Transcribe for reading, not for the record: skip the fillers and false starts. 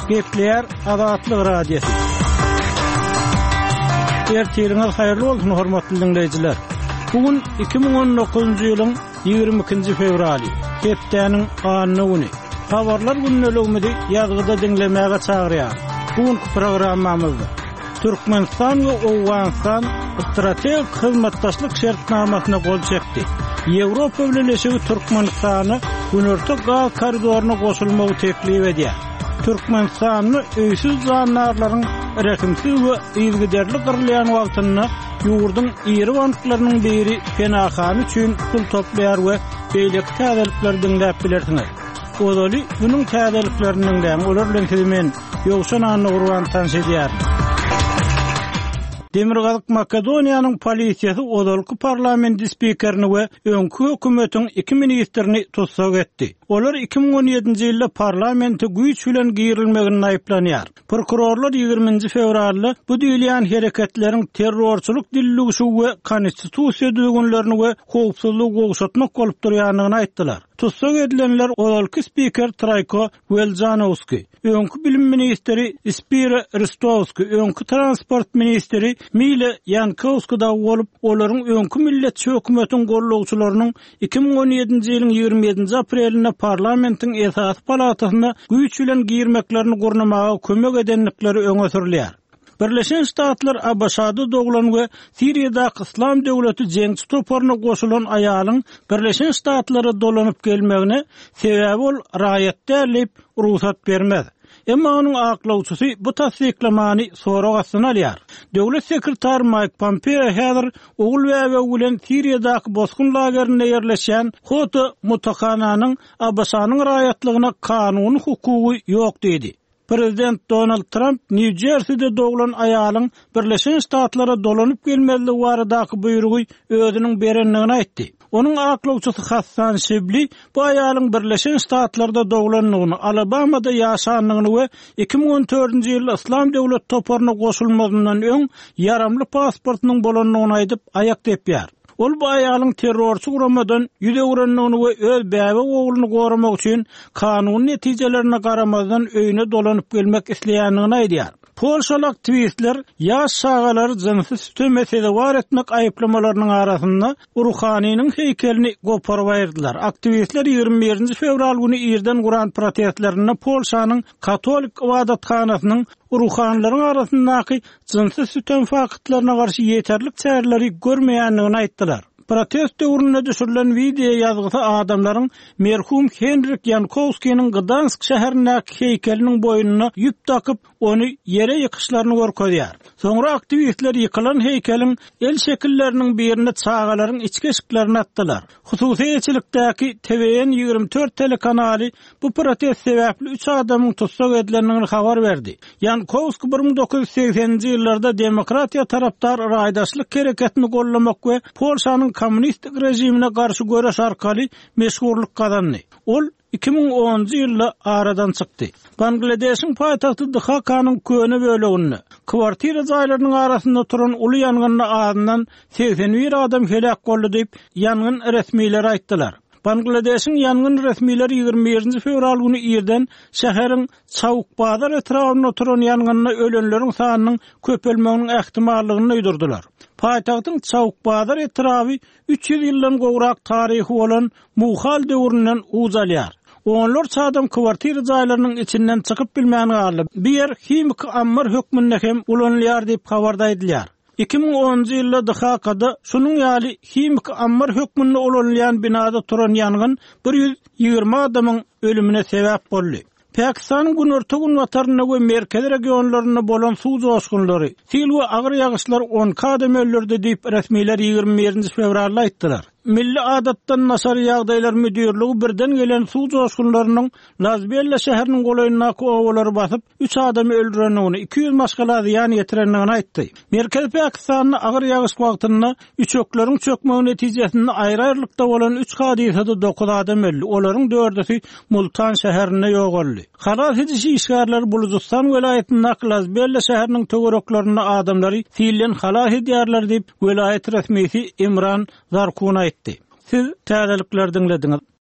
Gepler Azatlyk Radiosu. Ertiriniz hayırlı bolsun hormatly dinleyijiler. Bugün 2019-njy ýylyň 22-nji fevraly. Hepdeniň anyny güni. Habarlar günnelegimidi ýazgyda dinlemäge çagyrýar. Bugün programmamyzda Türkmenistan we Owganistan strategik hyzmatdaşlyk şertnamasyna gol çekdi. Ýewropa Birleşigi Türkmenistany Günertek gaz koridoryna goşulmagy teklip edýär. Türkmenistanyň öýsüz zanlarlaryň rekimsiz we ýygyderlik gyrlayan wagtyny ýurdun iri banklarynyň biri Penahan üçin pul toplaýar we beýleki täzelikler dinläp bilersiňiz. Odaly bunyň täzelikleriniň bilen olar bilen men ýogşan anyny gurban tanşedýär. Demirgazyk Makedoniýanyň polisiýasy odalky parlamenti spikerini we öňkü hökümetiň 2 ministrini tutsak etdi. Olar 2017-nji ýylda parlamenti güýç bilen girilmegini aýplanýar. Prokurorlar 20-nji fevralda bu diýilýän hereketleriň terrorçuluk dilligi we konstitusiýa düzgünlerini we howpsuzlygy goşatmak bolup durýanyny aýtdylar. Tutsak edilenler odalky spiker Trayko Veljanovski, öňkü bilim ministri Spira Ristovski, öňkü transport ministri Mile Yankovski da bolup, olaryň öňkü milletçi hökümetiň gollagçylarynyň 2017-nji ýylyň 27-nji aprelinde parlamentiň esas palatasyna güýç bilen girmeklerini gurnamaga kömek edenlikleri öňe sürilýär. Birleşen Ştatlar Abaşada doglan we Siriýada İslam döwleti jeňçi toparyna goşulan aýalyň Birleşen Ştatlara dolanyp gelmegine sebäp ol raýatdärlip ruhsat bermez. Emma onuň aklawçysy bu tasdiklamany soragasyna alýar. Döwlet sekretary Mike Pompeo häzir ogul we bilen Siriýadaky bosgun lagerine ýerleşen Hoto Mutahananyň Abaşanyň raýatlygyna kanuny hukugy ýok dedi. Prezident Donald Trump New Jersey'de doglan aýalyň Birleşen Ştatlara dolanyp gelmezligi baradaky buýrugy özüniň berenligini aýtdy. Onuň aklawçysy Hassan Shibli bu aýalyň Birleşen Ştatlarda doglanlygyny, Alabamada ýaşanlygyny we 2014-nji ýylda İslam döwlet toparyna goşulmagyndan öň yaramly pasportynyň bolanlygyny aýdyp aýak depýär. Ol bu aýalyň terrorçy guramadan ýüze uranlygyny we öz bäbi ogluny goramak üçin kanun netijelerine garamazdan öýüne dolanyp gelmek isleýänligini aýdýar. Polşaly aktivistler ýaş şagalary jinsy sütü mesele var etmek aýyplamalarynyň arasynda Ruhanynyň heykelini goparyp aýyrdylar. Aktivistler 21-nji fevral güni ýerden guran protestlerini Polşanyň Katolik ibadatxanasynyň Ruhanylaryň arasyndaky jinsy sütü fakatlaryna garşy ýeterlik çäreleri görmeýänligini aýtdylar. Protest döwründe düşürilen video ýazgysy adamlaryň merhum Henrik Yankovskiň Gdansk şäherindäki heykeliniň boýnuna ýüp takyp onu ýere ýykyşlaryny görkezýär. Soňra aktivistler ýykylan heykeliň el şekilleriniň birine çağalaryň içki eşiklerini atdylar. Hususy eçilikdäki TVN 24 telekanaly bu protest sebäpli 3 adamyň tutsak edilenligini habar berdi. Yankovski 1980-nji ýyllarda demokratiýa tarapdar raýdaşlyk hereketini gollamak we Polşanyň kommunistik rejimine garşy göreş arkaly meşhurlyk kazandy. Ol 2010-njy ýylda aradan çykdy. Bangladeşiň paýtagty Dhakanyň köne böleginde kwartira jaýlarynyň arasynda turan uly ýangynna azyndan 81 adam helak boldy diýip ýangyn resmiýleri aýtdylar. Bangladeşiň ýangyn resmiýleri 21-nji fevral güni ýerden şäheriň Çawukbazar etrawyna turan ýangyna ölenleriň sanynyň köpelmeginiň ähtimallygyny öýdürdiler. Paýtagtyň Çawukbazar etrawy 300 ýyldan gowrak taryhy bolan Mughal döwründen uzalýar. Onlarca adam kwartira jaýlarynyň içinden çykyp bilmän galy. Bir yer himik ammar hökmünde hem ulanýar diýip habarda edilýär. 2010-njy ýylda Dhakada şunuň ýaly himik ammar hökmünde ulanýan binada turan ýangyn 120 adamyň ölümine sebäp boldy. Pakistan Günertek wataryna we merkez regionlaryna bolan suw joşgunlary, sil we agyr ýagyşlar 10 adam öldürdi diýip resmiýler 21-nji fevralda aýtdylar. Milli adatdan nasar ýagdaýlar müdirligi birden gelen suw joşgunlarynyň Lazbella şäheriniň golaýyna owalary basyp 3 adamy öldürenligini, 200 maşgala ýan ýetirenligini aýtdy. Merkez Pakistanyň agyr ýagyş wagtynda üçökleriň çökmegi netijesinde aýrarlykda bolan 3 hadisede 9 adam öldü. Olaryň 4-si Multan şäherinde ýogaldy. Haras edişi işgärler Buluzistan welaýetinde Lazbella şäheriniň tögereklaryna adamlary fiilen halas edýärler diýip welaýet resmiýeti Imran Zarkun aýtdy. Siz täzelikler dinlediňiz.